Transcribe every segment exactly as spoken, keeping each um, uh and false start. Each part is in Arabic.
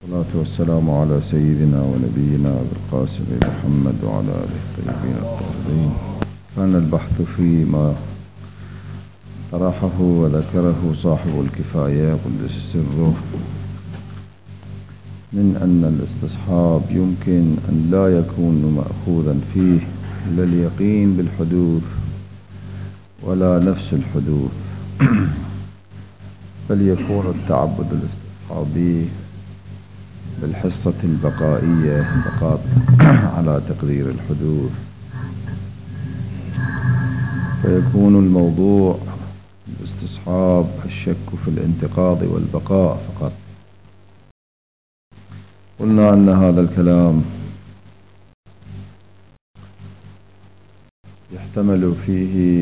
والصلاة والسلام على سيدنا ونبينا أبي القاسم محمد وعلى آله الطيبين الطاهرين. كان البحث فيما طرحه وذكره صاحب الكفاية قدس سره من أن الاستصحاب يمكن أن لا يكون مأخوذا فيه لا اليقين بالحدوث ولا نفس الحدوث، بل يكون التعبد الاستصحابي بالحصة البقائية فقط على تقدير الحدوث، فيكون الموضوع الاستصحاب الشك في الانتقاض والبقاء فقط. قلنا أن هذا الكلام يحتمل فيه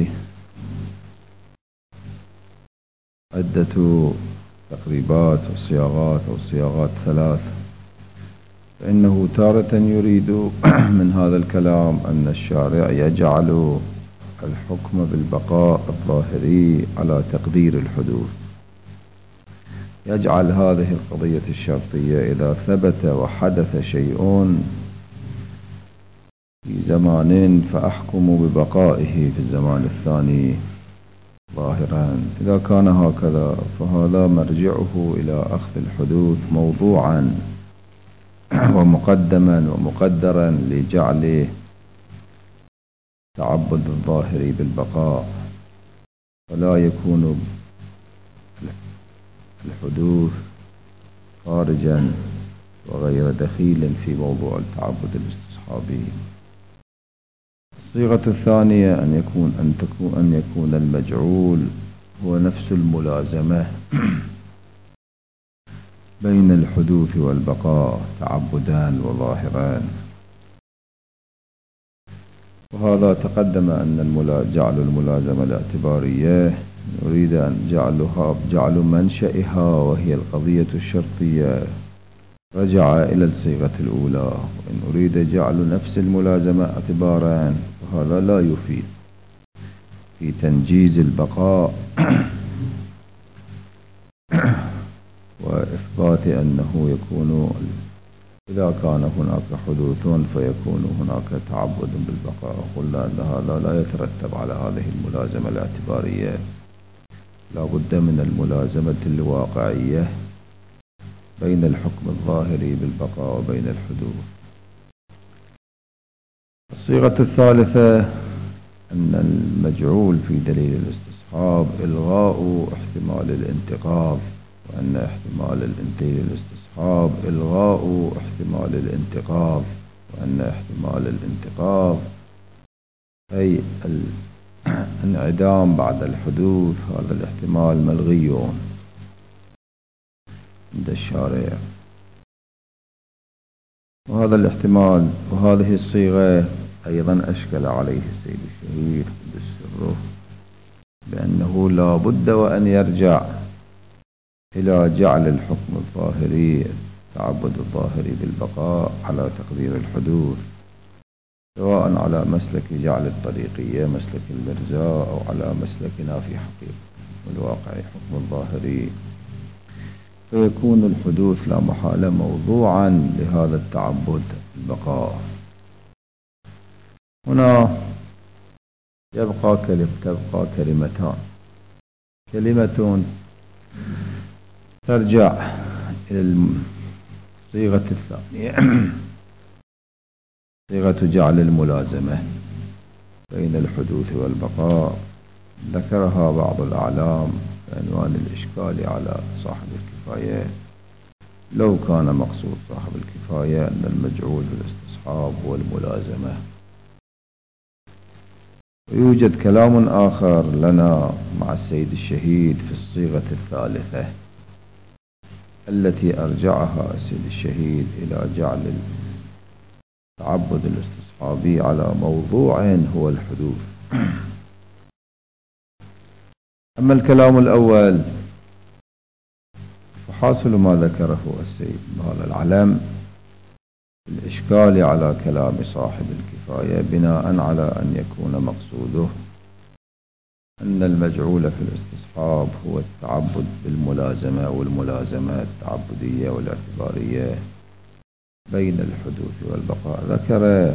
عدة تقريبات وصياغات أو صياغات ثلاث، فإنه تارة يريد من هذا الكلام أن الشارع يجعل الحكم بالبقاء الظاهري على تقدير الحدوث، يجعل هذه القضية الشرطية إذا ثبت وحدث شيء في زمان فأحكم ببقائه في الزمان الثاني ظاهرا. إذا كان هكذا فهذا مرجعه إلى أخذ الحدوث موضوعا ومقدما ومقدرا لجعل تعبد الظاهري بالبقاء، ولا يكون الحدوث خارجا وغير دخيل في موضوع التعبد الاستصحابي. الصيغة الثانية أن يكون أن تكون أن يكون المجعول هو نفس الملازمة بين الحدوث والبقاء تعبدان وظاهران، وهذا تقدم أن جعل الملازمة الاعتبارية نريد أن جعلها جعل منشئها وهي القضية الشرطية رجع إلى الصيغة الأولى، وإن أريد جعل نفس الملازمة اعتبارا فهذا لا يفيد في تنجيز البقاء وإثبات أنه يكون إذا كان هناك حدوث فيكون هناك تعبد بالبقاء. قلنا أن هذا لا يترتب على هذه الملازمة الاعتبارية، لا بد من الملازمة الواقعية بين الحكم الظاهري بالبقاء وبين الحدوث. الصيغة الثالثة أن المجعول في دليل الاستصحاب إلغاء احتمال الانتقاض، وأن احتمال الدليل الاستصحاب إلغاء احتمال الانتقاض، وأن احتمال الانتقاض أي الانعدام بعد الحدوث هذا الاحتمال ملغي عند الشارع. وهذا الاحتمال وهذه الصيغة أيضا أشكل عليه السيد الشهيد قدس سره بأنه لا بد وأن يرجع إلى جعل الحكم الظاهري التعبد الظاهري بالبقاء على تقدير الحدوث، سواء على مسلك جعل الطريقية مسلك المرزاء أو على مسلكنا في حقيقة والواقع حكم الظاهري، فيكون الحدوث لا محالة موضوعا لهذا التعبد البقاء. هنا يبقى كلمة تبقى كلمتان، كلمة ترجع إلى الصيغة الثانية صيغة جعل الملازمة بين الحدوث والبقاء، ذكرها بعض الأعلام بعنوان الإشكال على صاحب الكفاية. لو كان مقصود صاحب الكفاية أن المجعول بالاستصحاب هو الملازمة. ويوجد كلام آخر لنا مع السيد الشهيد في الصيغة الثالثة التي أرجعها السيد الشهيد إلى جعل التعبد الاستصحابي على موضوع هو الحدوث. أما الكلام الأول فحاصل ما ذكره السيد هذا العلم الإشكال على كلام صاحب الكفاية بناء على أن يكون مقصوده أن المجعول في الاستصحاب هو التعبد بالملازمة، والملازمة التعبدية والاعتبارية بين الحدوث والبقاء. ذكر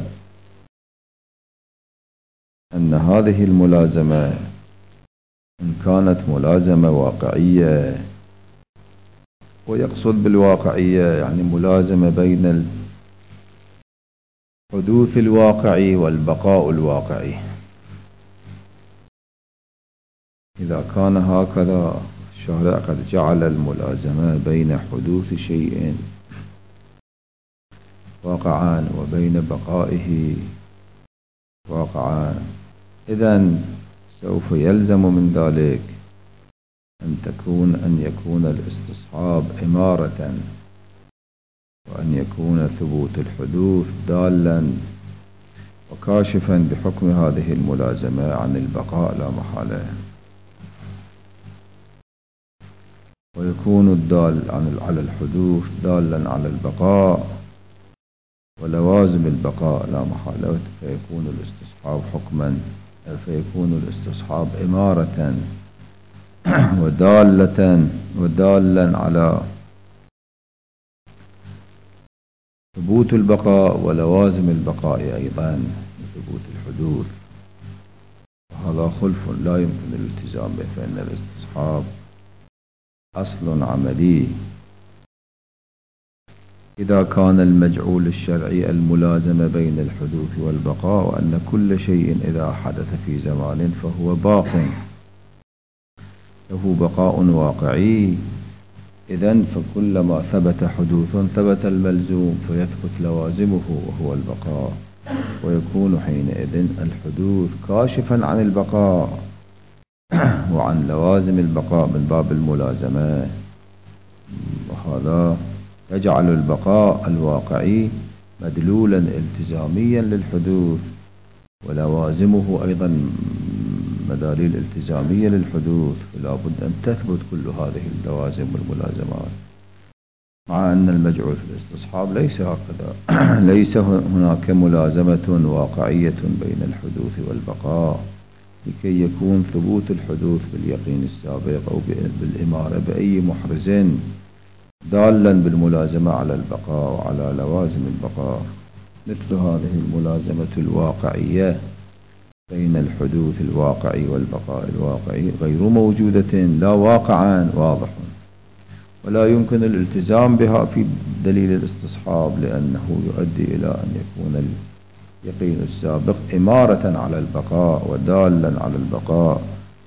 أن هذه الملازمة إن كانت ملازمة واقعية، ويقصد بالواقعية يعني ملازمة بين الحدوث الواقعي والبقاء الواقعي. إذا كان هكذا الشارع قد جعل الملازمة بين حدوث شيء واقعا وبين بقائه واقعا، إذن سوف يلزم من ذلك أن تكون أن يكون الاستصحاب إمارة، وأن يكون ثبوت الحدوث دالا وكاشفا بحكم هذه الملازمة عن البقاء لا محالة، ويكون الدال على الحدوث دالا على البقاء ولوازم البقاء لا محالة، فيكون الاستصحاب حكما، فيكون الاستصحاب إمارة ودالة ودالا على ثبوت البقاء ولوازم البقاء أيضا ثبوت الحدوث. وهذا خلف لا يمكن الالتزام به، فإن الاستصحاب أصل عملي. إذا كان المجعول الشرعي الملازمة بين الحدوث والبقاء، وأن كل شيء إذا حدث في زمان فهو باق له بقاء واقعي، إذن فكلما ثبت حدوث ثبت الملزوم فيثبت لوازمه وهو البقاء، ويكون حينئذ الحدوث كاشفا عن البقاء وعن لوازم البقاء من باب الملازمة. وهذا يجعل البقاء الواقعي مدلولا التزاميا للحدوث، ولوازمه أيضا مداليل التزامية للحدوث، فلا بد أن تثبت كل هذه اللوازم والملازمات، مع أن المجعول في الاستصحاب ليس هكذا. ليس هناك ملازمة واقعية بين الحدوث والبقاء لكي يكون ثبوت الحدوث باليقين السابق أو بالإمارة بأي محرز دالا بالملازمة على البقاء وعلى لوازم البقاء. مثل هذه الملازمة الواقعية بين الحدوث الواقعي والبقاء الواقعي غير موجودة لا واقعا واضح، ولا يمكن الالتزام بها في دليل الاستصحاب، لأنه يؤدي إلى أن يكون اليقين السابق إمارة على البقاء ودالا على البقاء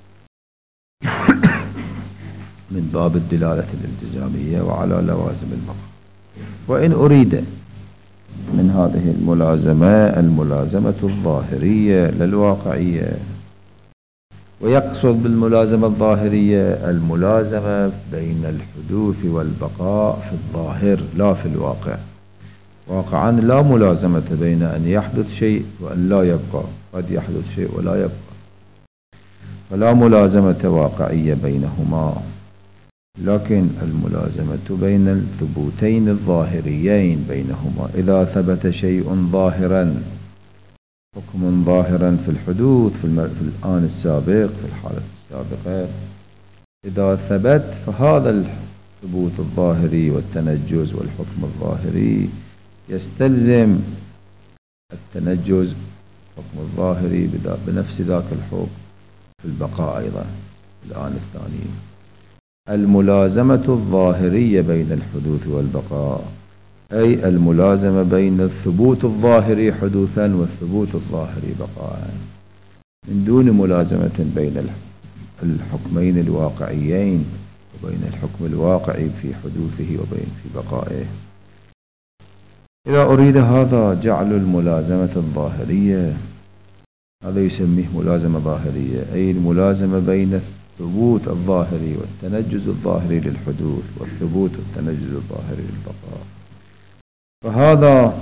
من باب الدلالة الالتزامية وعلى لوازم البقاء. وإن أريد من هذه الملازمة الملازمة الظاهرية للواقعية، ويقصد بالملازمة الظاهرية الملازمة بين الحدوث والبقاء في الظاهر لا في الواقع. واقعا لا ملازمة بين أن يحدث شيء وأن لا يبقى، قد يحدث شيء ولا يبقى، فلا ملازمة واقعية بينهما، لكن الملازمة بين الثبوتين الظاهريين بينهما. إذا ثبت شيء ظاهرا، حكم ظاهرا في الحدوث في, في الآن السابق في الحالة السابقة، إذا ثبت فهذا الثبوت الظاهري والتنجز والحكم الظاهري يستلزم التنجز الحكم الظاهري بنفس ذاك الحكم في البقاء أيضا في الآن الثاني. الملازمة الظاهرية بين الحدوث والبقاء أي الملازمة بين الثبوت الظاهري حدوثا والثبوت الظاهري بقاء، من دون ملازمة بين الحكمين الواقعيين وبين الحكم الواقعي في حدوثه وبين في بقائه. إذا أريد هذا جعل الملازمة الظاهرية، هذا يسميه ملازمة ظاهرية، أي الملازمة بين الثبوت الظاهري والتنجز الظاهري للحدوث والثبوت والتنجز الظاهري للبقاء. فهذا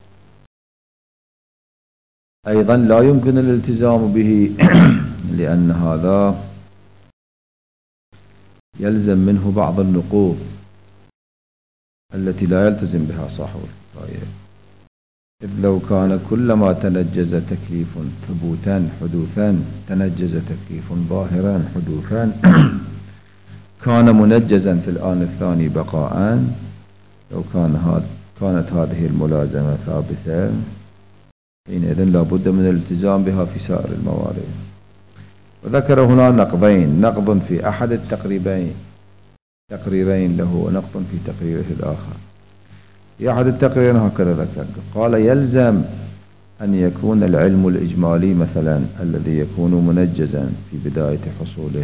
أيضا لا يمكن الالتزام به لأن هذا يلزم منه بعض النقوض التي لا يلتزم بها صاحب الكفاية. إذ لو كان كلما تنجز تكليف ثبوتا حدوثا تنجز تكليف ظاهرا حدوثا كان منجزا في الآن الثاني بقاء. لو كان هذا كانت هذه الملازمة ثابتة حينئذ لا بد من الالتزام بها في سائر الموارد. وذكر هنا نقضين، نقض في أحد التقريبين تقريرين له ونقض في تقريره الآخر. في أحد التقريرين هكذا ذكر، قال يلزم أن يكون العلم الإجمالي مثلا الذي يكون منجزا في بداية حصوله.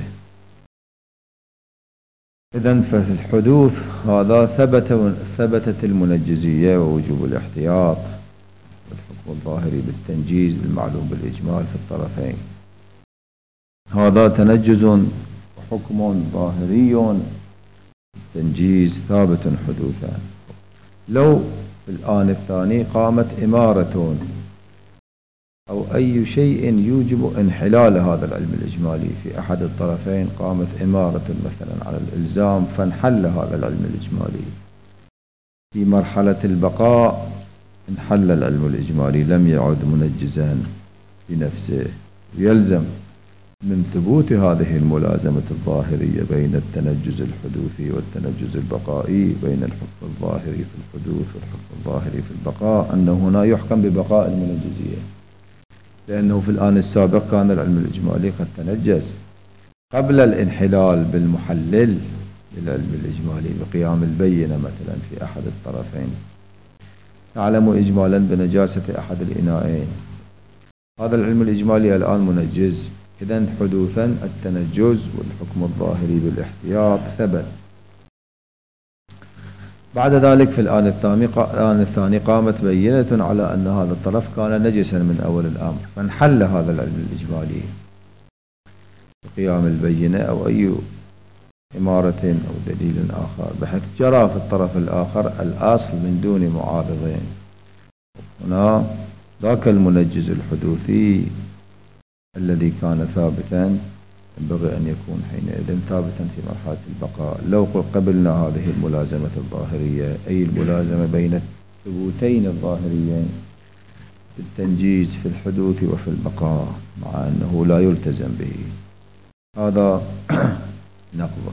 إذن ففي الحدوث هذا ثبت ثبتت المنجزية ووجوب الاحتياط والحكم الظاهري بالتنجيز بالمعلوم بالإجمال في الطرفين. هذا تنجز وحكم ظاهري التنجيز ثابت حدوثا. لو في الآن الثاني قامت إمارة أو أي شيء يوجب انحلال هذا العلم الإجمالي في أحد الطرفين، قامت إمارة مثلا على الإلزام فانحل هذا العلم الإجمالي. في مرحلة البقاء انحل العلم الإجمالي لم يعد منجزا بنفسه. يلزم من ثبوت هذه الملازمة الظاهرية بين التنجز الحدوثي والتنجز البقائي، بين الحكم الظاهري في الحدوث والحكم الظاهري في البقاء، أنه هنا يحكم ببقاء المنجزية، لأنه في الآن السابق كان العلم الإجمالي قد تنجز قبل الانحلال بالمحلل للعلم الإجمالي بقيام البينة مثلا في أحد الطرفين. نعلم إجمالا بنجاسة أحد الإناءين، هذا العلم الإجمالي الآن منجز، إذن حدوثا التنجز والحكم الظاهري بالاحتياط ثبت. بعد ذلك في الآن الثاني الآن الثاني قامت بينة على أن هذا الطرف كان نجسا من أول الأمر، فانحل هذا العلم الإجمالي بقيام البينة أو أي إمارة أو دليل آخر، بحيث جرى في الطرف الآخر الأصل من دون معارضين. هنا ذاك المنجز الحدوثي الذي كان ثابتا ينبغي أن يكون حينئذ ثابتا في مرحلة البقاء. لو قبلنا هذه الملازمة الظاهرية أي الملازمة بين الثبوتين الظاهريين بالتنجيز في الحدوث وفي البقاء مع أنه لا يلتزم به، هذا نقض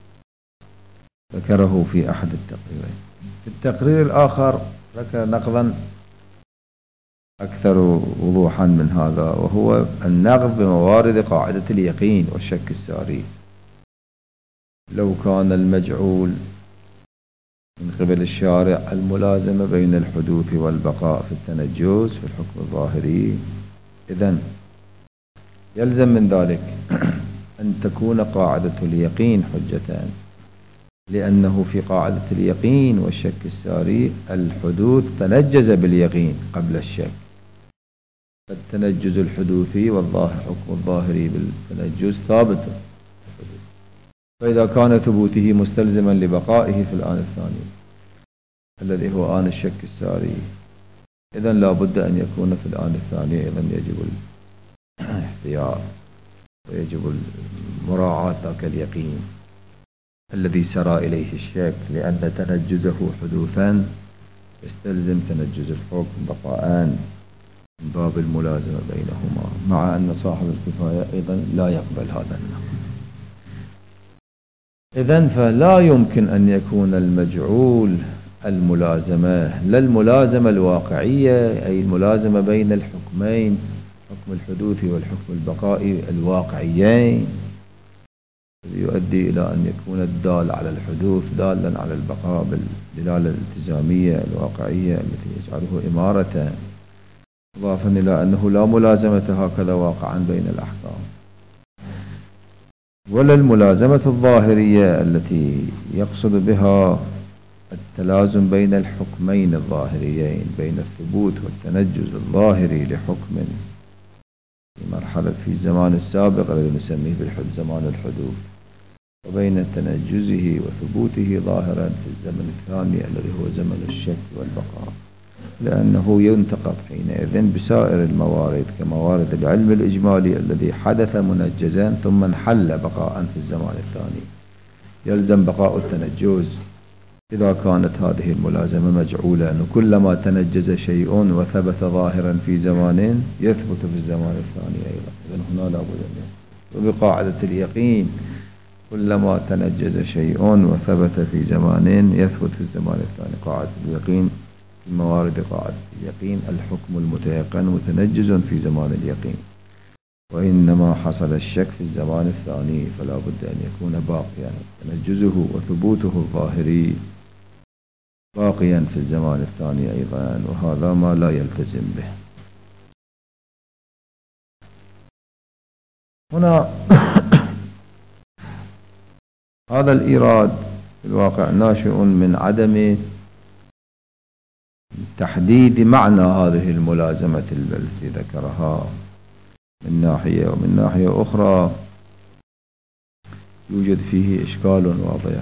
ذكره في أحد التقريرين. في التقرير الآخر ذكر نقضا أكثر وضوحا من هذا، وهو النقض بموارد قاعدة اليقين والشك الساري. لو كان المجعول من قبل الشارع الملازمة بين الحدوث والبقاء في التنجز في الحكم الظاهري، إذن يلزم من ذلك أن تكون قاعدة اليقين حجة، لأنه في قاعدة اليقين والشك الساري الحدوث تنجز باليقين قبل الشك، فالتنجز الحدوثي والظاهر حكم الظاهري بالتنجز ثابت. فإذا كان ثبوته مستلزما لبقائه في الآن الثاني الذي هو آن الشك الساري، إذن لا بد أن يكون في الآن الثاني إذن يجب الاحتياط ويجب مراعاة ذاك اليقين الذي سرى إليه الشك، لأن تنجزه حدوثا يستلزم تنجز الحكم بقاء من باب الملازمة بينهما، مع أن صاحب الكفاية أيضا لا يقبل هذا النقض. إذن فلا يمكن أن يكون المجعول الملازمة لا الملازمة الواقعية أي الملازمة بين الحكمين حكم الحدوث والحكم البقائي الواقعيين يؤدي إلى أن يكون الدال على الحدوث دالا على البقاء بالدلالة الالتزامية الواقعية التي يجعله إمارة، إضافا إلى أنه لا ملازمة هكذا واقعا بين الأحكام، ولا الملازمة الظاهرية التي يقصد بها التلازم بين الحكمين الظاهريين بين الثبوت والتنجز الظاهري لحكم في مرحلة في الزمان السابق الذي نسميه بالحد زمان الحدوث، وبين تنجزه وثبوته ظاهرا في الزمن الثاني الذي هو زمن الشك والبقاء، لأنه ينتقض حينئذ بسائر الموارد كموارد العلم الإجمالي الذي حدث منجزا ثم انحل بقاء في الزمان الثاني، يلزم بقاء التنجز إذا كانت هذه الملازمة مجعولة أنه كلما تنجز شيء وثبت ظاهرا في زمان يثبت في الزمان الثاني أيضا، إذن هنا لا بد أن يثبت. وبقاعدة اليقين كلما تنجز شيء وثبت في زمان يثبت في الزمان الثاني. قاعدة اليقين في موارد قاعدة اليقين الحكم المتيقن متنجز في زمان اليقين، وإنما حصل الشك في الزمان الثاني فلا بد أن يكون باقيا تنجزه وثبوته الظاهري باقيا في الزمان الثاني أيضا، وهذا ما لا يلتزم به. هنا هذا الإيراد في الواقع ناشئ من عدم تحديد معنى هذه الملازمة التي ذكرها من ناحية، ومن ناحية أخرى يوجد فيه إشكال واضح.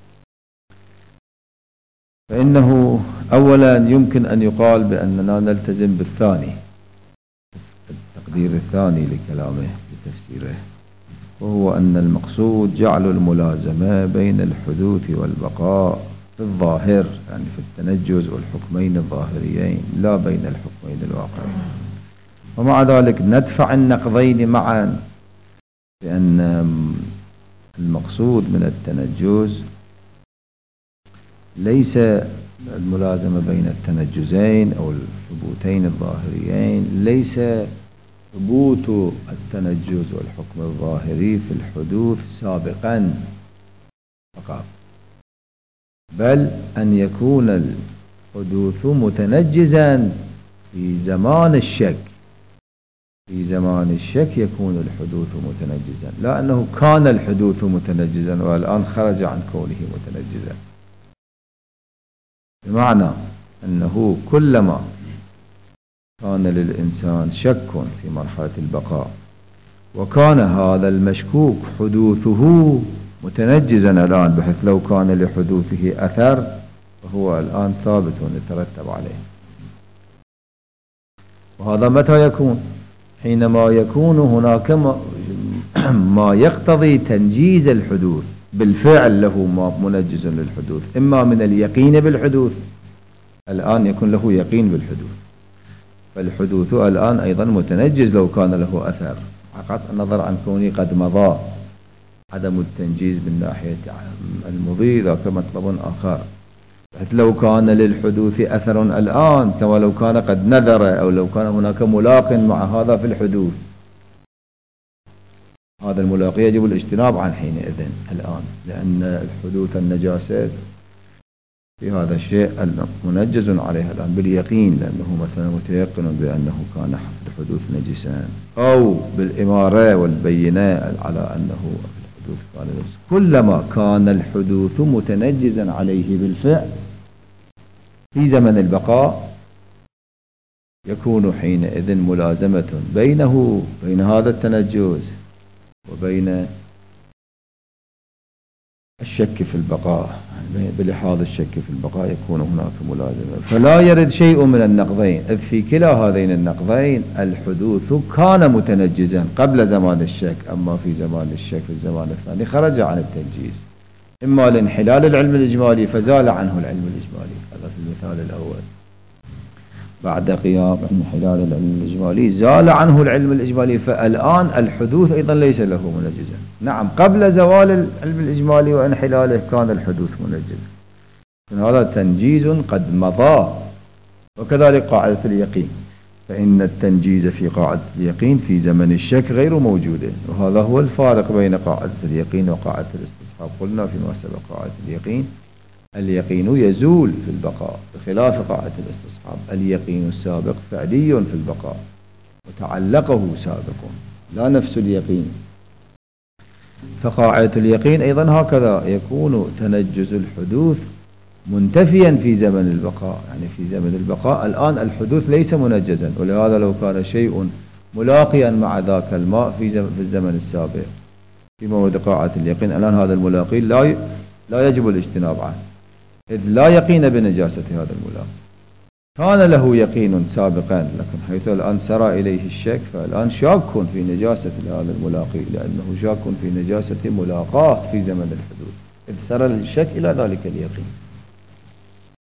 فإنه أولا يمكن أن يقال بأننا نلتزم بالثاني، التقدير الثاني لكلامه لتفسيره، وهو أن المقصود جعل الملازمة بين الحدوث والبقاء في الظاهر، يعني في التنجز والحكمين الظاهريين، لا بين الحكمين الواقعيين. ومع ذلك ندفع النقضين معا، لأن المقصود من التنجز ليس الملازمة بين التنجزين أو الثبوتين الظاهريين، ليس ثبوت التنجز والحكم الظاهري في الحدوث سابقا فقط، بل أن يكون الحدوث متنجزا في زمان الشك. في زمان الشك يكون الحدوث متنجزا، لا أنه كان الحدوث متنجزا والآن خرج عن كونه متنجزا، بمعنى أنه كلما كان للإنسان شك في مرحلة البقاء وكان هذا المشكوك حدوثه متنجزا الآن، بحيث لو كان لحدوثه أثر فهو الآن ثابت يترتب عليه. وهذا متى يكون؟ حينما يكون هناك ما يقتضي تنجيز الحدوث بالفعل، له منجز للحدوث، إما من اليقين بالحدوث، الآن يكون له يقين بالحدوث، فالحدوث الآن أيضا متنجز لو كان له أثر، عقد النظر عن كونه قد مضى. عدم التنجيز من ناحية المضي ذاك مطلب آخر، حتى لو كان للحدوث أثر الآن، كما لو كان قد نذر أو لو كان هناك ملاق مع هذا في الحدوث، هذا الملاقي يجب الاجتناب عن حينئذ الآن، لأن الحدوث النجاسات في هذا الشيء منجز عليها الآن باليقين، لأنه مثلا متيقن بأنه كان الحدوث نجسا، أو بالإمارة والبينة على أنه الحدوث كان نجس. كلما كان الحدوث متنجزا عليه بالفعل في زمن البقاء يكون حينئذ ملازمة بينه بين هذا التنجز وبين الشك في البقاء، بلحاظ الشك في البقاء يكون هناك ملازمة، فلا يرد شيء من النقضين، إذ في كلا هذين النقضين الحدوث كان متنجزا قبل زمان الشك، أما في زمان الشك في الزمان الثاني خرج عن التنجيز، إما لانحلال العلم الإجمالي فزال عنه العلم الإجمالي، هذا في المثال الأول، بعد قيام انحلال العلم الإجمالي زال عنه العلم الإجمالي، فالآن الحدوث أيضا ليس له منجزا. نعم قبل زوال العلم الإجمالي وانحلاله كان الحدوث منجزا، هذا تنجيز قد مضى. وكذلك قاعدة اليقين، فإن التنجيز في قاعدة اليقين في زمن الشك غير موجود، وهذا هو الفارق بين قاعدة اليقين وقاعدة الاستصحاب. قلنا فيما سبق قاعدة اليقين اليقين يزول في البقاء بخلاف قاعدة الاستصحاب، اليقين السابق فعلي في البقاء وتعلقه سابق لا نفس اليقين. فقاعدة اليقين أيضا هكذا يكون تنجز الحدوث منتفيا في زمن البقاء، يعني في زمن البقاء الآن الحدوث ليس منجزا، ولهذا لو كان شيء ملاقيا مع ذاك الماء في في الزمن السابق في موعد قاعدة اليقين، الآن هذا الملاقي لا لا يجب الاجتناب عنه، إذ لا يقين بنجاسة هذا الملاقي، كان له يقين سابقا، لكن حيث الآن سرى إليه الشك فالآن شاك في نجاسة هذا الملاقي، لأنه شاك في نجاسة ملاقاه في زمن الحدوث، إذ سرى الشك إلى ذلك اليقين.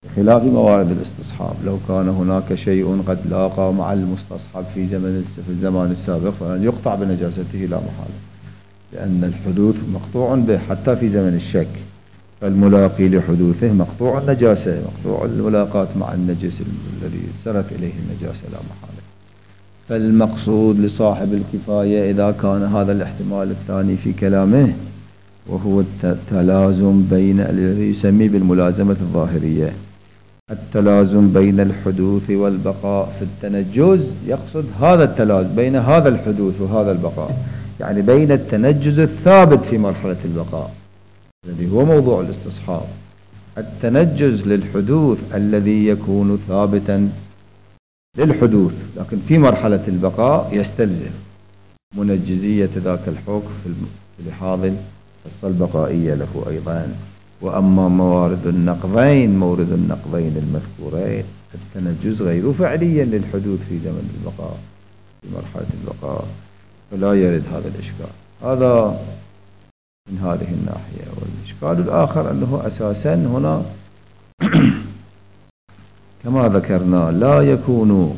بخلاف موارد الاستصحاب. لو كان هناك شيء قد لاقى مع المستصحب في زمن في الزمان السابق فلن يقطع بنجاسته لا محالة، لأن الحدوث مقطوع به حتى في زمن الشك، فالملاقي لحدوثه مقطوع النجاسة، مقطوع الملاقاة مع النجس الذي سرت إليه النجاسة لا محالة. فالمقصود لصاحب الكفاية إذا كان هذا الاحتمال الثاني في كلامه، وهو التلازم بين الذي يسميه بالملازمة الظاهرية، التلازم بين الحدوث والبقاء في التنجز، يقصد هذا التلازم بين هذا الحدوث وهذا البقاء، يعني بين التنجز الثابت في مرحلة البقاء الذي هو موضوع الاستصحاب، التنجز للحدوث الذي يكون ثابتا للحدوث لكن في مرحلة البقاء يستلزم منجزية ذاك الحكم في لحاظ القصة البقائية له أيضا. وأما موارد النقضين، مورد النقضين المذكورين، التنجز غير فعليا للحدوث في زمن البقاء في مرحلة البقاء، فلا يرد هذا الإشكال. هذا من هذه الناحية. والإشكال الآخر أنه أساسا هنا كما ذكرنا لا يكون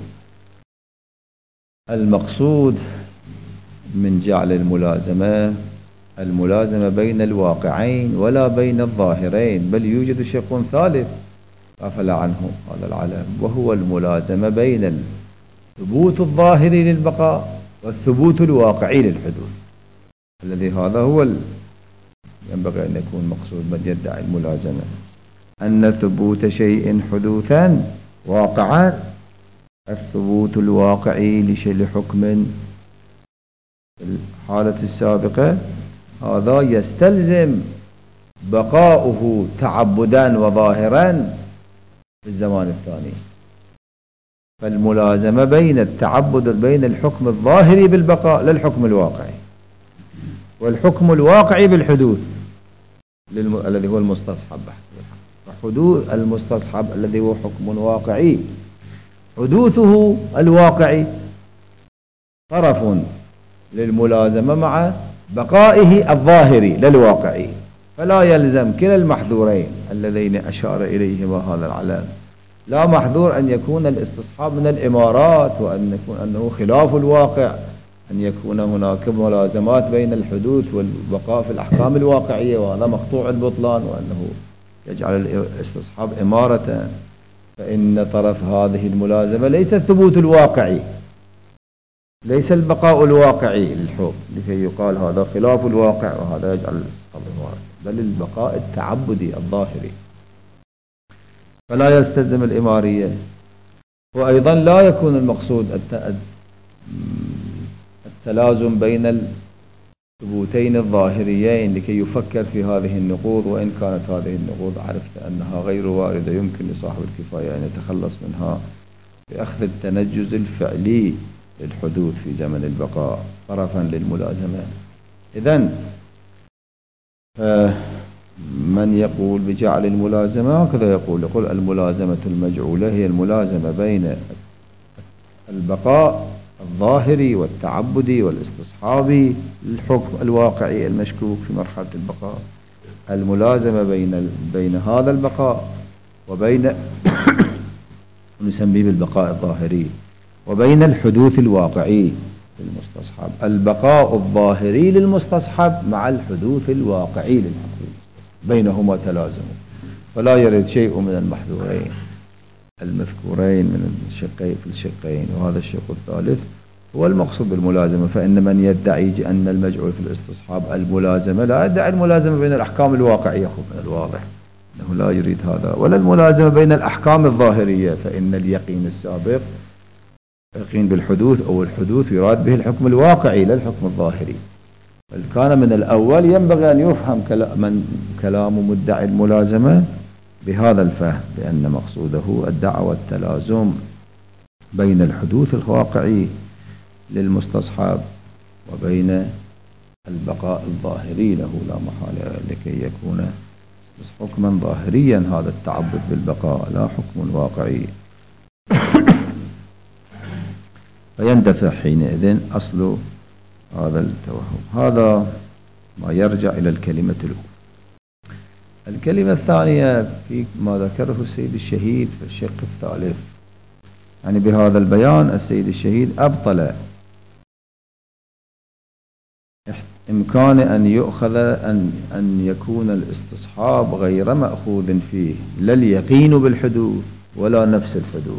المقصود من جعل الملازمة الملازمة بين الواقعين ولا بين الظاهرين، بل يوجد شق ثالث غفل عنه هذا العالم، وهو الملازمة بين الثبوت الظاهري للبقاء والثبوت الواقعي للحدوث، الذي هذا هو ينبغي أن يكون مقصود من يدعي الملازمة، أن ثبوت شيء حدوثا واقعا، الثبوت الواقعي لحكم في الحالة السابقة هذا يستلزم بقاؤه تعبدا وظاهرا في الزمان الثاني. فالملازمة بين التعبد بين الحكم الظاهري بالبقاء للحكم الواقعي، والحكم الواقعي بالحدوث للم... الذي هو المستصحب. حدوث المستصحب الذي هو حكم واقعي، حدوثه الواقعي طرف للملازمة مع بقائه الظاهري للواقعي، فلا يلزم كلا المحذورين اللذين أشار إليهما هذا العلم. لا محذور أن يكون الاستصحاب من الإمارات وأن يكون أنه خلاف الواقع، أن يكون هناك ملازمات بين الحدوث والبقاء في الأحكام الواقعية وهذا مقطوع البطلان، وأنه يجعل الاستصحاب إمارة، فإن طرف هذه الملازمة ليس الثبوت الواقعي، ليس البقاء الواقعي للحكم لكي يقال هذا خلاف الواقع وهذا يجعل الاستصحاب إمارة، بل البقاء التعبدي الظاهري، فلا يستلزم الإمارية. وأيضا لا يكون المقصود التلازم بين الثبوتين الظاهريين لكي يفكر في هذه النقوض، وإن كانت هذه النقوض عرفت أنها غير واردة يمكن لصاحب الكفاية أن يتخلص منها بأخذ التنجز الفعلي للحدوث في زمن البقاء طرفا للملازمة. إذن من يقول بجعل الملازمة هكذا يقول يقول الملازمة المجعولة هي الملازمة بين البقاء الظاهري والتعبدي والاستصحابي للحكم الواقعي المشكوك في مرحلة البقاء، الملازمة بين بين هذا البقاء وبين نسميه بالبقاء الظاهري وبين الحدوث الواقعي للمستصحب، البقاء الظاهري للمستصحب مع الحدوث الواقعي للحكم، بينهما تلازم، فلا يرد شيء من المحذورين المذكورين من الشقين في الشقين. وهذا الشق الثالث هو المقصود بالملازمة، فإن من يدعي أن المجعول في الاستصحاب الملازمة لا يدعي الملازمة بين الأحكام الواقعية من الواضح أنه لا يريد هذا، ولا الملازمة بين الأحكام الظاهرية، فإن اليقين السابق يقين بالحدوث أو الحدوث يراد به الحكم الواقعي لا الحكم الظاهري. بل كان من الأول ينبغي أن يفهم من كلام مدعي الملازمة بهذا الفهم، لأن مقصوده الدعوة التلازم بين الحدوث الواقعي للمستصحب وبين البقاء الظاهري له لا محالة، لكي يكون حكما ظاهريا هذا التعبد بالبقاء لا حكم واقعي. فيندفع حينئذ أصل هذا التوهم. هذا ما يرجع إلى الكلمة الأولى. الكلمة الثانية في ما ذكره السيد الشهيد في الشق الثالث، يعني بهذا البيان السيد الشهيد أبطل إمكان أن يؤخذ أن أن يكون الاستصحاب غير مأخوذ فيه لا اليقين بالحدوث ولا نفس الحدوث،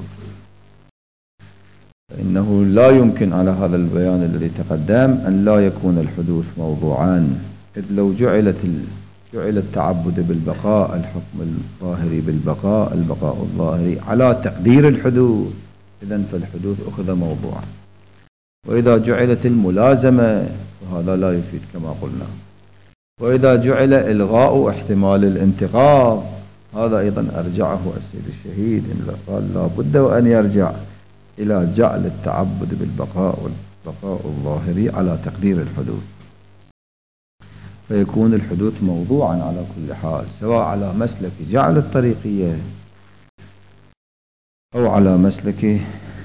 فإنه لا يمكن على هذا البيان الذي تقدم أن لا يكون الحدوث موضوعا، إذ لو جعلت جعل التعبد بالبقاء الحكم الظاهري بالبقاء البقاء الظاهري على تقدير الحدوث، إذن فالحدوث أخذ موضوعا. وإذا جعلت الملازمة وهذا لا يفيد كما قلنا، وإذا جعل إلغاء احتمال الانتقاض هذا أيضا أرجعه السيد الشهيد إن قال لا بد وأن يرجع إلى جعل التعبد بالبقاء والبقاء الظاهري على تقدير الحدوث، فيكون الحدوث موضوعا على كل حال، سواء على مسلك جعل الطريقية أو على مسلك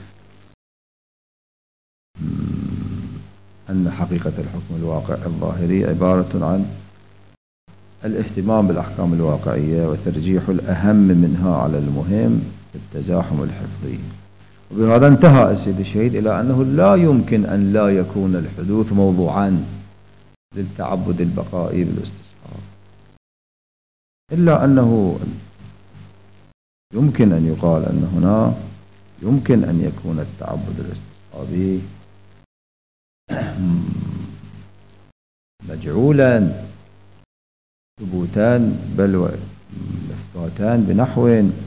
أن حقيقة الحكم الواقع الظاهري عبارة عن الاهتمام بالأحكام الواقعية وترجيح الأهم منها على المهم في التزاحم الحفظي. وبهذا انتهى السيد الشهيد إلى أنه لا يمكن أن لا يكون الحدوث موضوعا للتعبد البقائي بالاستصحاب، إلا أنه يمكن أن يقال أن هنا يمكن أن يكون التعبد الاستصحابي مجعولا ثبوتا بل وإثباتا بنحو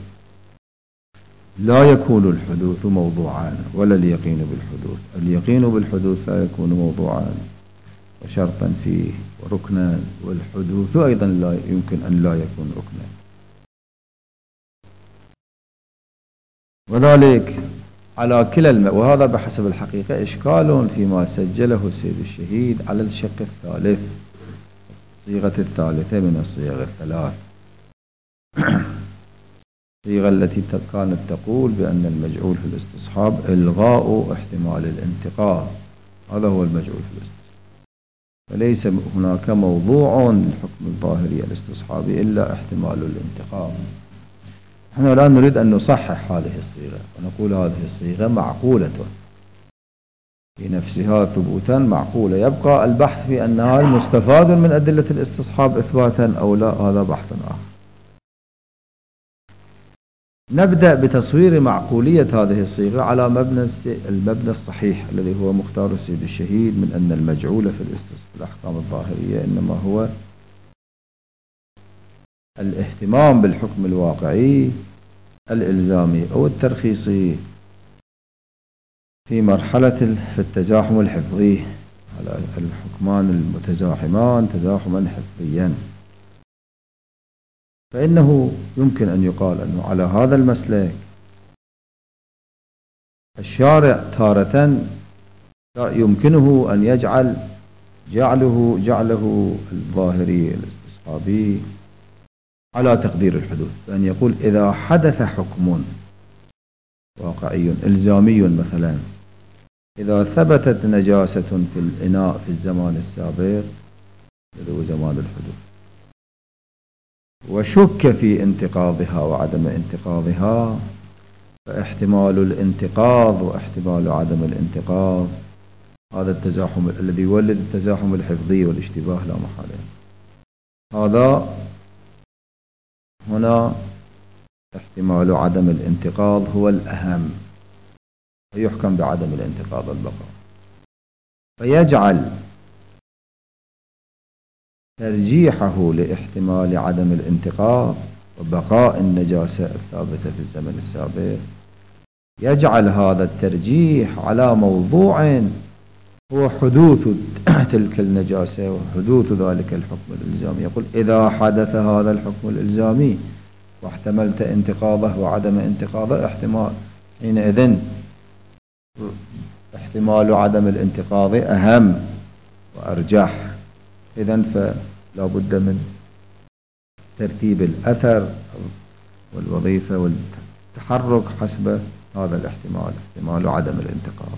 لا يكون الحدوث موضوعا ولا اليقين بالحدوث. اليقين بالحدوث لا يكون موضوعا وشرطا فيه وركنا، والحدوث أيضا لا يمكن أن لا يكون ركنا. وذلك على كلا الم... وهذا بحسب الحقيقة إشكال فيما سجله السيد الشهيد على الشق الثالث، الصيغة الثالثة من الصيغ الثلاث، الصيغة التي كانت تقول بأن المجعول في الاستصحاب إلغاء احتمال الانتقاض، هذا هو المجعول في الاستصحاب، فليس هناك موضوع للحكم الظاهري الاستصحابي إلا احتمال الانتقاض. نحن الآن نريد أن نصحح هذه الصيغة ونقول هذه الصيغة معقولة في نفسها ثبوتا معقولة، يبقى البحث في أنها المستفاد من أدلة الاستصحاب إثباتا أو لا، هذا بحث آخر. نبدأ بتصوير معقولية هذه الصيغة على مبنى المبنى الصحيح الذي هو مختار السيد الشهيد من أن المجعول في الأحكام الظاهرية إنما هو الاهتمام بالحكم الواقعي الإلزامي أو الترخيصي في مرحلة في التزاحم الحفظي، على الحكمان المتزاحمان تزاحما حفظيا. فإنه يمكن أن يقال أنه على هذا المسلك الشارع تارة يمكنه أن يجعل جعله جعله الظاهري الاستصحابي على تقدير الحدوث، بأن يقول إذا حدث حكم واقعي إلزامي مثلا، إذا ثبتت نجاسة في الإناء في الزمان السابق الذي هو زمان الحدوث وشك في انتقاضها وعدم انتقاضها، فاحتمال الانتقاض واحتمال عدم الانتقاض هذا التزاحم الذي يولد التزاحم الحفظي والاشتباه لا محالة، هذا هنا احتمال عدم الانتقاض هو الأهم، فيحكم بعدم الانتقاض البقاء، فيجعل ترجيحه لاحتمال عدم الانتقاض وبقاء النجاسة الثابتة في الزمن السابق، يجعل هذا الترجيح على موضوع هو حدوث تلك النجاسة وحدوث ذلك الحكم الإلزامي. يقول إذا حدث هذا الحكم الإلزامي واحتملت انتقاضه وعدم انتقاضه، احتمال حينئذ احتمال عدم الانتقاض أهم وأرجح، إذن فلا بد من ترتيب الأثر والوظيفة والتحرك حسب هذا الاحتمال، احتمال عدم الانتقاض.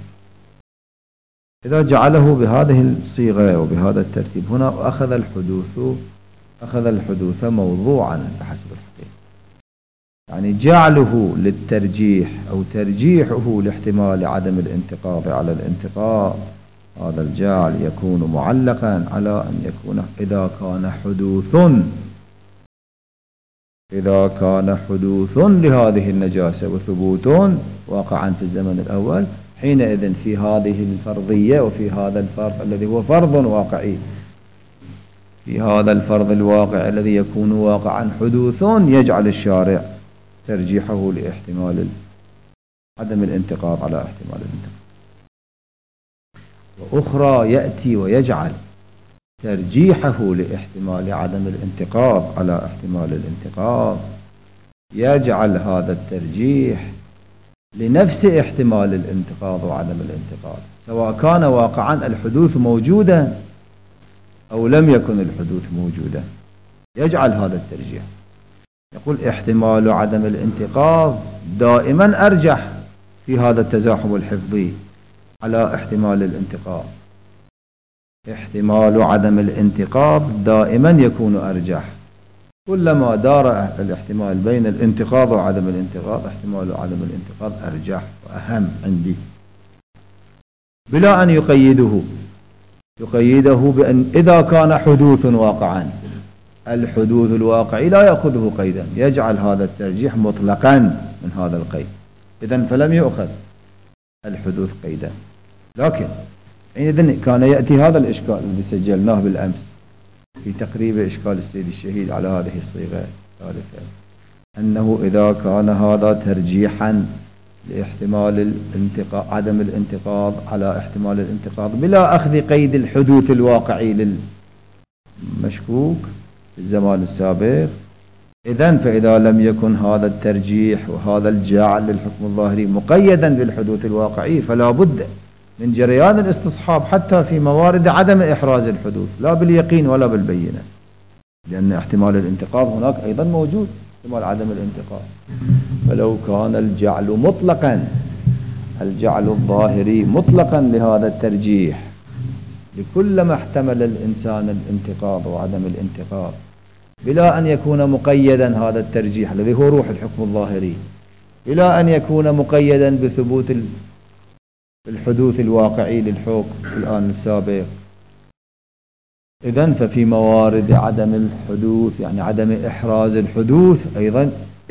إذا جعله بهذه الصيغة وبهذا الترتيب هنا أخذ الحدوث أخذ الحدوث موضوعا بحسب الحقيقة، يعني جعله للترجيح أو ترجيحه لاحتمال عدم الانتقاض على الانتقاض، هذا الجعل يكون معلقا على أن يكون إذا كان حدوث إذا كان حدوث لهذه النجاسة وثبوت واقعا في الزمن الأول، حينئذ في هذه الفرضية وفي هذا الفرض الذي هو فرض واقعي، في هذا الفرض الواقع الذي يكون واقعا حدوث، يجعل الشارع ترجيحه لاحتمال عدم الانتقاض على احتمال الانتقاض. وأخرى يأتي ويجعل ترجيحه لاحتمال عدم الانتقاض على احتمال الانتقاض، يجعل هذا الترجيح لنفس احتمال الانتقاض وعدم الانتقاض، سواء كان واقعا الحدوث موجودا أو لم يكن الحدوث موجودا، يجعل هذا الترجيح. يقول احتمال عدم الانتقاض دائما أرجح في هذا التزاحم الحفظي على احتمال الانتقاض، احتمال عدم الانتقاض دائما يكون أرجح، كلما دار الاحتمال بين الانتقاض وعدم الانتقاض احتمال عدم الانتقاض أرجح وأهم عندي، بلا أن يقيده يقيده بأن إذا كان حدوث واقعا، الحدوث الواقعي لا يأخذه قيدا، يجعل هذا الترجيح مطلقا من هذا القيد، إذن فلم يؤخذ الحدوث قيدا. لكن إذن كان يأتي هذا الإشكال الذي سجلناه بالأمس في تقريب إشكال السيد الشهيد على هذه الصيغة الثالثة، أنه إذا كان هذا ترجيحا لاحتمال الانتقاض عدم الانتقاض على احتمال الانتقاض بلا أخذ قيد الحدوث الواقعي للمشكوك في الزمان السابق، إذن فإذا لم يكن هذا الترجيح وهذا الجعل للحكم الظاهري مقيدا بالحدوث الواقعي، فلا بد من جريان الاستصحاب حتى في موارد عدم إحراز الحدوث، لا باليقين ولا بالبينة، لأن احتمال الانتقاض هناك أيضا موجود، احتمال عدم الانتقاض. فلو كان الجعل مطلقا الجعل الظاهري مطلقا لهذا الترجيح لكلما احتمل الإنسان الانتقاض وعدم الانتقاض، بلا أن يكون مقيدا هذا الترجيح الذي هو روح الحكم الظاهري، بلا أن يكون مقيدا بثبوت الحدوث الواقعي للحكم الآن السابق، إذن ففي موارد عدم الحدوث يعني عدم إحراز الحدوث أيضا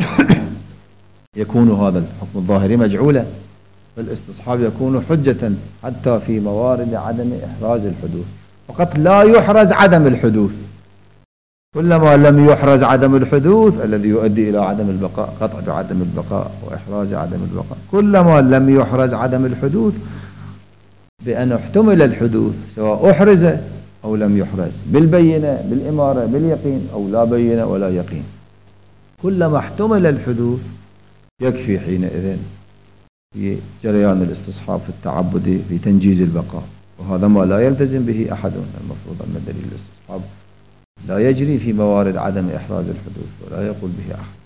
يكون هذا الحكم الظاهري مجعولا، فالاستصحاب يكون حجة حتى في موارد عدم إحراز الحدوث، فقط لا يحرز عدم الحدوث، كلما لم يحرز عدم الحدوث الذي يؤدي إلى عدم البقاء، قطع بعدم البقاء وإحراز عدم البقاء، كلما لم يحرز عدم الحدوث بأن احتمل الحدوث سواء أحرز أو لم يحرز بالبينة بالإمارة باليقين أو لا بينة ولا يقين، كلما احتمل الحدوث يكفي حينئذ في جريان الاستصحاب في التعبد في تنجيز البقاء، وهذا ما لا يلتزم به أحد. المفروض أن دليل الاستصحاب لا يجري في موارد عدم إحراز الحدوث ولا يقول به أحد.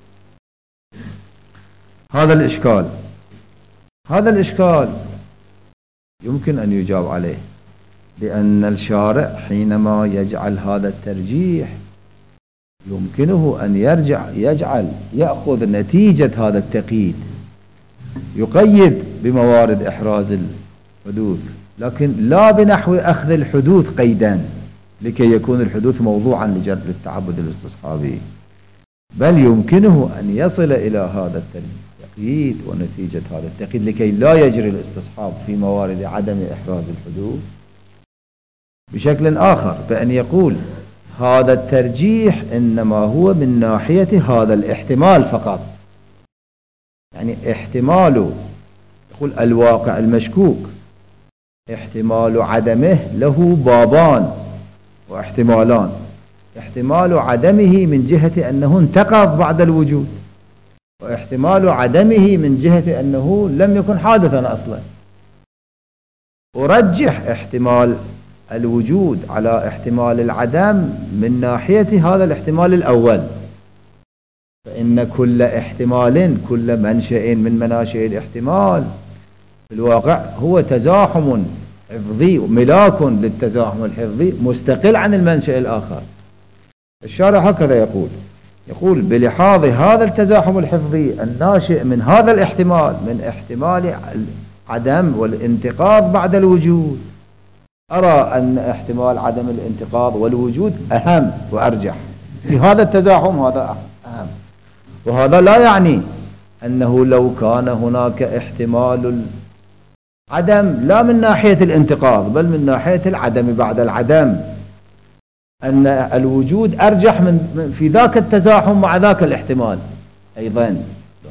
هذا الإشكال هذا الإشكال يمكن أن يجاب عليه بأن الشارع حينما يجعل هذا الترجيح يمكنه أن يرجع يجعل يأخذ نتيجة هذا التقييد، يقيد بموارد إحراز الحدوث، لكن لا بنحو أخذ الحدوث قيدا لكي يكون الحدوث موضوعا لجرد التعبد الاستصحابي، بل يمكنه أن يصل إلى هذا التقييد ونتيجة هذا التقييد لكي لا يجري الاستصحاب في موارد عدم إحراز الحدوث بشكل آخر، بأن يقول هذا الترجيح إنما هو من ناحية هذا الاحتمال فقط، يعني احتمال يقول الواقع المشكوك احتمال عدمه له بابان واحتمالان، احتمال عدمه من جهة أنه انتقض بعد الوجود، واحتمال عدمه من جهة أنه لم يكن حادثا أصلا. أرجح احتمال الوجود على احتمال العدم من ناحية هذا الاحتمال الأول، فإن كل احتمال كل منشأ من مناشئ الاحتمال في الواقع هو تزاحم حفظي ملاك للتزاحم الحفظي مستقل عن المنشأ الآخر، الشارع هكذا يقول يقول بلحاظ هذا التزاحم الحفظي الناشئ من هذا الاحتمال، من احتمال عدم والانتقاض بعد الوجود، أرى أن احتمال عدم الانتقاض والوجود أهم وأرجح في هذا التزاحم، هذا أهم. وهذا لا يعني أنه لو كان هناك احتمال عدم لا من ناحية الانتقاض بل من ناحية العدم بعد العدم، أن الوجود أرجح من في ذاك التزاحم مع ذاك الاحتمال أيضا.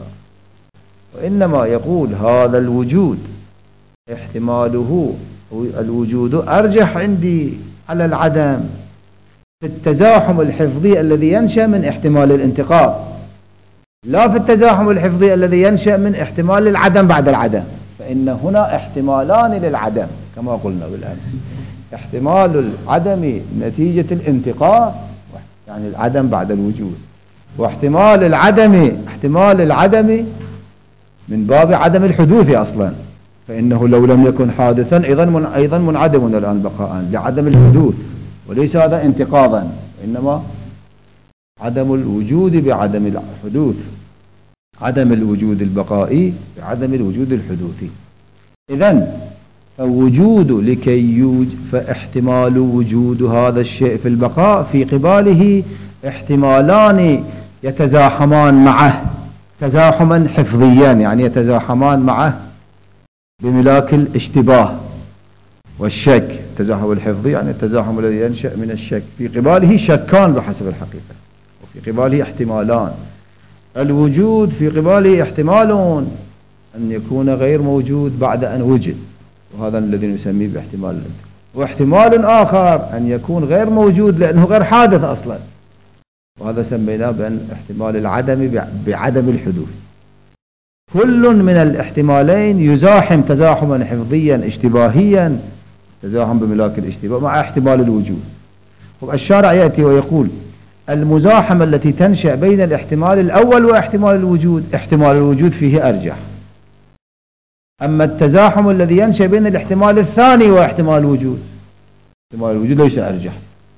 وإنما يقول هذا الوجود احتماله الوجود أرجح عندي على العدم في التزاحم الحفظي الذي ينشأ من احتمال الانتقاض، لا في التزاحم الحفظي الذي ينشأ من احتمال العدم بعد العدم. فإن هنا احتمالان للعدم كما قلنا بالأمس، احتمال العدم نتيجة الانتقاض يعني العدم بعد الوجود، واحتمال العدم احتمال العدم من باب عدم الحدوث أصلا، فإنه لو لم يكن حادثا أيضا أيضا منعدم الآن بقاء لعدم الحدوث، وليس هذا انتقاضا إنما عدم الوجود بعدم الحدوث، عدم الوجود البقائي بعدم الوجود الحدوثي. إذن فوجود لكي يوجد فاحتمال وجود هذا الشيء في البقاء في قباله احتمالان يتزاحمان معه تزاحما حفظيا، يعني يتزاحمان معه بملاك الاشتباه والشك. التزاحم الحفظي يعني التزاحم الذي ينشأ من الشك، في قباله شكان بحسب الحقيقة، وفي قباله احتمالان. الوجود في قباله احتمال أن يكون غير موجود بعد أن وجد، وهذا الذي نسميه باحتمال الانتقاض، واحتمال آخر أن يكون غير موجود لأنه غير حادث أصلا، وهذا سميناه بأن احتمال العدم بعدم الحدوث. كل من الاحتمالين يزاحم تزاحما حفظيا اشتباهيا، تزاحم بملاك الاشتباه مع احتمال الوجود. الشارع يأتي ويقول المزاحمة التي تنشأ بين الاحتمال الأول واحتمال الوجود احتمال الوجود فيه أرجح، أما التزاحم الذي ينشأ بين الاحتمال الثاني واحتمال الوجود احتمال الوجود ليس أرجح،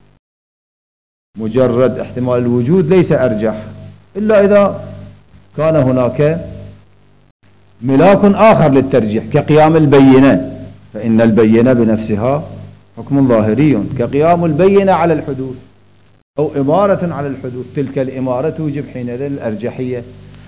مجرد احتمال الوجود ليس أرجح إلا إذا كان هناك ملاك آخر للترجيح كقيام البينة، فإن البينة بنفسها حكم ظاهري كقيام البينة على الحدوث أو إمارة على الحدوث، تلك الإمارة توجب حينئذ الأرجحية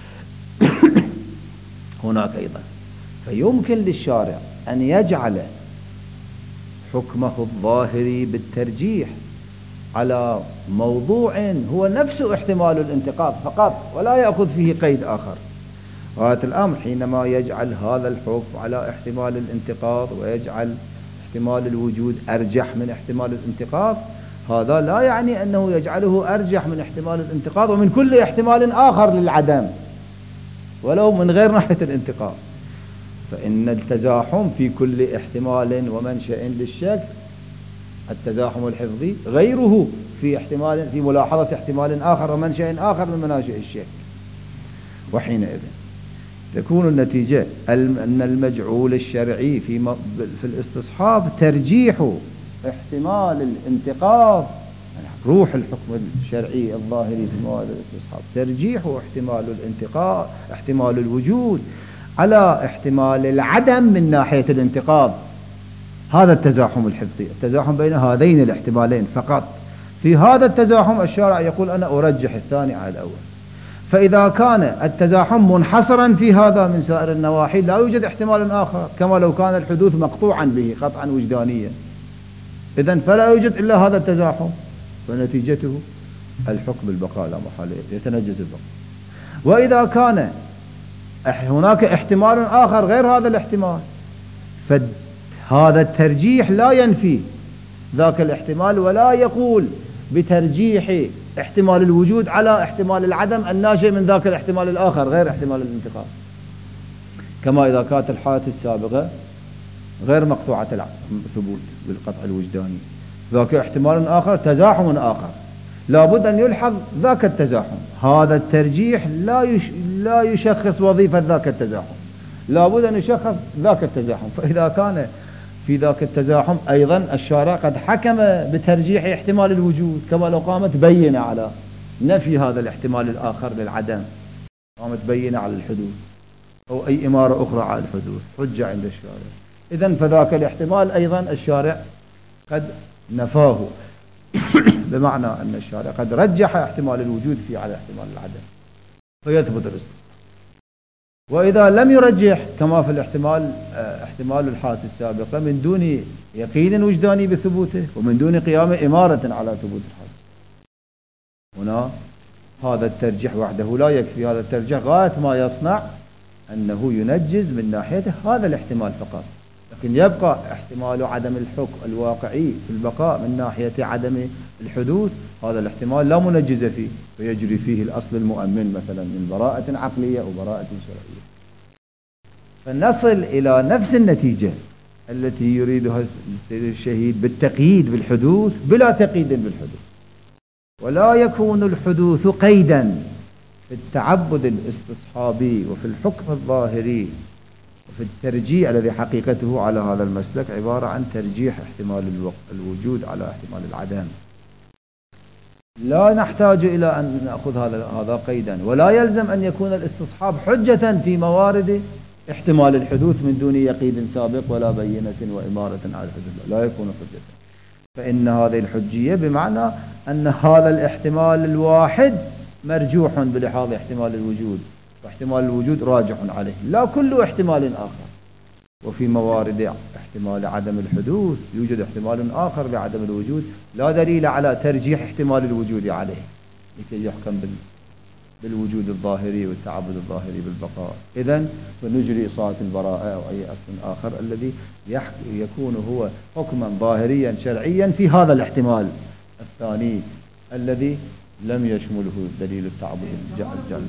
هناك أيضا. فيمكن للشارع أن يجعل حكمه الظاهري بالترجيح على موضوع هو نفس احتمال الانتقاض فقط ولا يأخذ فيه قيد آخر. غاية الأمر حينما يجعل هذا الحكم على احتمال الانتقاض ويجعل احتمال الوجود أرجح من احتمال الانتقاض، هذا لا يعني أنه يجعله أرجح من احتمال الانتقاض ومن كل احتمال آخر للعدم ولو من غير ناحية الانتقاض، فإن التزاحم في كل احتمال ومنشأ للشك التزاحم الحفظي غيره في احتمال في ملاحظة احتمال آخر ومنشأ آخر من مناشئ الشك. وحينئذ تكون النتيجة أن المجعول الشرعي في في الاستصحاب ترجيح احتمال الانتقاض، روح الحكم الشرعي الظاهري في مواد الاستصحاب ترجيح احتمال الانتقاض احتمال الوجود على احتمال العدم من ناحية الانتقاض. هذا التزاحم الحفظي، التزاحم بين هذين الاحتمالين فقط. في هذا التزاحم الشارع يقول أنا أرجح الثاني على الأول. فإذا كان التزاحم منحصرا في هذا من سائر النواحي لا يوجد احتمال آخر، كما لو كان الحدوث مقطوعا به قطعا وجدانيا، إذن فلا يوجد إلا هذا التزاحم، فنتيجته الحكم بالبقاء لا محالة يتنجز البقاء. وإذا كان هناك احتمال آخر غير هذا الاحتمال فهذا الترجيح لا ينفي ذاك الاحتمال ولا يقول بترجيح احتمال الوجود على احتمال العدم الناشئ من ذاك الاحتمال الآخر غير احتمال الانتقاض، كما إذا كانت الحالة السابقة غير مقطوعة الثبوت بالقطع الوجداني، ذاك احتمال آخر تزاحم آخر لابد أن يلحظ ذاك التزاحم. هذا الترجيح لا يش... لا يشخص وظيفة ذاك التزاحم، لابد أن يشخص ذاك التزاحم. فإذا كان في ذاك التزاحم أيضا الشارع قد حكم بترجيح احتمال الوجود، كما لو قامت بينة على نفي هذا الاحتمال الآخر للعدم، قامت بينة على الحدوث أو أي إمارة أخرى على الحدوث حجة عند الشارع. إذن فذاك الاحتمال أيضا الشارع قد نفاه بمعنى أن الشارع قد رجح احتمال الوجود في على احتمال العدم فيثبت الاستثناء. وإذا لم يرجح كما في الاحتمال احتمال الحالة السابقة من دون يقين وجداني بثبوته ومن دون قيام إمارة على ثبوت الحادث، هنا هذا الترجيح وحده لا يكفي. هذا الترجيح غاية ما يصنع أنه ينجز من ناحيته هذا الاحتمال فقط، لكن يبقى احتمال عدم الحكم الواقعي في البقاء من ناحية عدم الحدوث، هذا الاحتمال لا منجز فيه، فيجري فيه الأصل المؤمن مثلا من براءة عقلية أو براءة شرعية، فنصل إلى نفس النتيجة التي يريدها السيد الشهيد بالتقييد بالحدوث بلا تقييد بالحدوث. ولا يكون الحدوث قيدا في التعبد الاستصحابي وفي الحكم الظاهري وفي الترجيح الذي حقيقته على هذا المسلك عبارة عن ترجيح احتمال الوجود على احتمال العدم. لا نحتاج إلى أن نأخذ هذا هذا قيدا، ولا يلزم أن يكون الاستصحاب حجة في موارد احتمال الحدوث من دون يقين سابق ولا بينة وإمارة على الحدوث، لا يكون حجة. فإن هذه الحجية بمعنى أن هذا الاحتمال الواحد مرجوح بلحاظ احتمال الوجود، واحتمال الوجود راجح عليه لا كل احتمال آخر. وفي موارد احتمال عدم الحدوث يوجد احتمال آخر لعدم الوجود لا دليل على ترجيح احتمال الوجود عليه لكي يحكم بالوجود الظاهري والتعبد الظاهري بالبقاء. إذن فنجري إصالة البراءة أو أي أصل آخر الذي يكون هو حكما ظاهريا شرعيا في هذا الاحتمال الثاني الذي لم يشمله دليل التعبد الجل.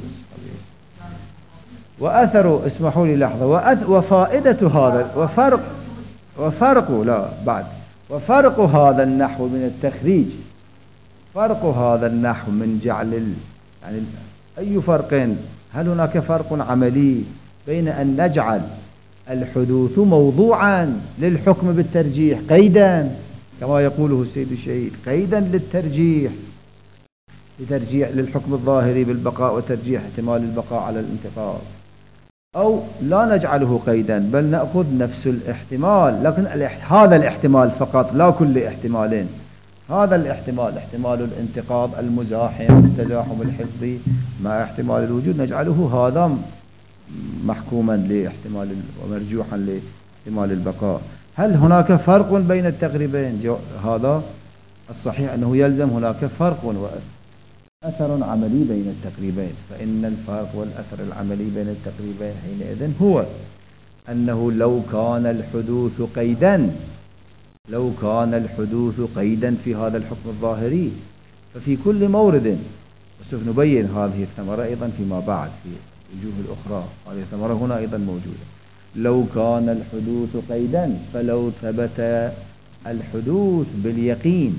وأثر اسمحوا لي لحظة وفائدة هذا وفرق وفرق لا بعد وفرق هذا النحو من التخريج، فرق هذا النحو من جعل ال... يعني أي فرقين؟ هل هناك فرق عملي بين أن نجعل الحدوث موضوعا للحكم بالترجيح قيدا كما يقوله السيد الشهيد قيدا للترجيح لترجيح للحكم الظاهري بالبقاء وترجيح احتمال البقاء على الانتقاض، أو لا نجعله قيدا بل نأخذ نفس الاحتمال لكن هذا الاحتمال فقط لا كل احتمالين، هذا الاحتمال احتمال الانتقاض المزاحم التزاحم الحفظي مع احتمال الوجود نجعله هذا محكوما لاحتمال ومرجوحا لاحتمال البقاء. هل هناك فرق بين التقريبين؟ هذا الصحيح أنه يلزم هناك فرق وأثر عملي بين التقريبين، فإن الفرق والأثر العملي بين التقريبين حينئذ هو أنه لو كان الحدوث قيدا لو كان الحدوث قيدا في هذا الحكم الظاهري ففي كل مورد، وسوف نبين هذه الثمرة أيضا فيما بعد في الوجوه الأخرى، هذه الثمرة هنا أيضا موجودة. لو كان الحدوث قيدا فلو ثبت الحدوث باليقين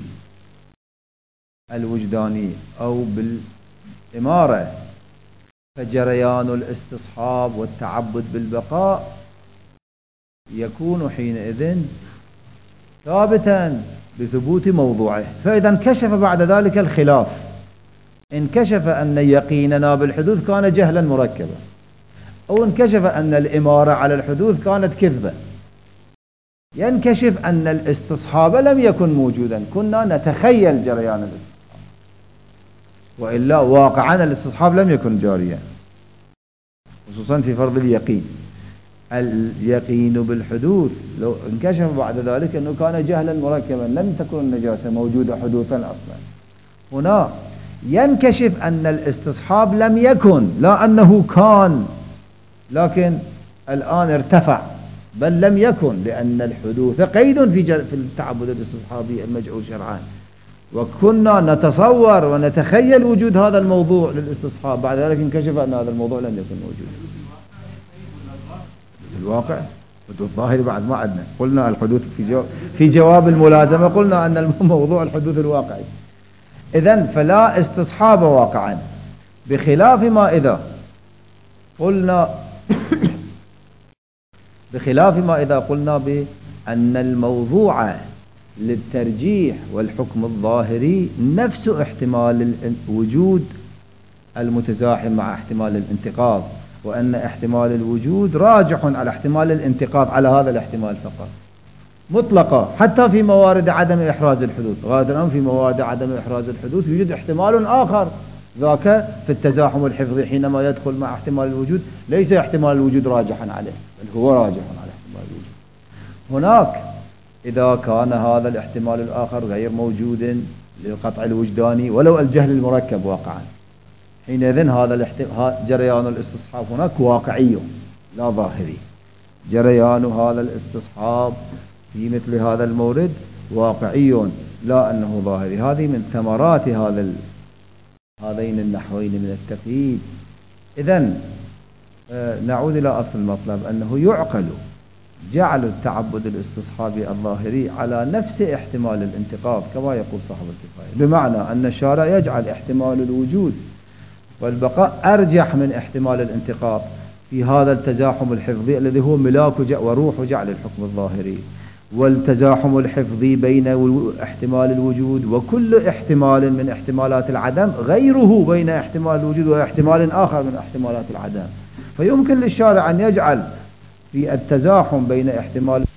الوجداني أو بالإمارة فجريان الاستصحاب والتعبد بالبقاء يكون حينئذ ثابتا بثبوت موضوعه. فإذا انكشف بعد ذلك الخلاف، انكشف أن يقيننا بالحدوث كان جهلا مركبا، أو انكشف أن الإمارة على الحدوث كانت كذبة، ينكشف أن الاستصحاب لم يكن موجودا، كنا نتخيل جريان الاستصحاب وإلا واقعا الاستصحاب لم يكن جاريا، خصوصا في فرض اليقين. اليقين بالحدوث لو انكشف بعد ذلك أنه كان جهلا مركبا لم تكن النجاسة موجودة حدوثا أصلا. هنا ينكشف أن الاستصحاب لم يكن، لا أنه كان لكن الآن ارتفع، بل لم يكن، لأن الحدوث قيد في في التعبد الاستصحابي المجعول شرعا، وكنا نتصور ونتخيل وجود هذا الموضوع للاستصحاب، بعد ذلك انكشف أن هذا الموضوع لم يكن موجودا الواقع. الحدوث الظاهري بعد ما عندنا، قلنا الحدوث في جواب في جواب الملازمة قلنا أن الموضوع الحدوث الواقعي. إذن فلا استصحاب واقعا، بخلاف ما إذا قلنا بخلاف ما إذا قلنا أن الموضوع للترجيح والحكم الظاهري نفس احتمال الوجود المتزاحم مع احتمال الانتقاض، وأن احتمال الوجود راجح على احتمال الانتقاض على هذا الاحتمال فقط مطلقة، حتى في موارد عدم إحراز الحدوث. غالبا في موارد عدم إحراز الحدوث يوجد احتمال آخر، ذاك في التزاحم الحفظي حينما يدخل مع احتمال الوجود ليس احتمال الوجود راجحا عليه، بل هو راجح على احتمال الوجود. هناك إذا كان هذا الاحتمال الآخر غير موجود للقطع الوجداني ولو الجهل المركب واقعا، حينئذ هذا جريان الاستصحاب هناك واقعي لا ظاهري. جريان هذا الاستصحاب في مثل هذا المورد واقعي لا أنه ظاهري. هذه من ثمرات هذا ال... هذين النحوين من التقييد. إذن آه نعود إلى أصل المطلب، أنه يعقل جعل التعبد الاستصحابي الظاهري على نفس احتمال الانتقاض كما يقول صاحب الكفاية، بمعنى أن الشارع يجعل احتمال الوجود والبقاء أرجح من احتمال الانتقاض في هذا التزاحم الحفظي الذي هو ملاك وروح جعل الحكم الظاهري. والتزاحم الحفظي بين احتمال الوجود وكل احتمال من احتمالات العدم غيره بين احتمال الوجود واحتمال آخر من احتمالات العدم. فيمكن للشارع أن يجعل في التزاحم بين احتمال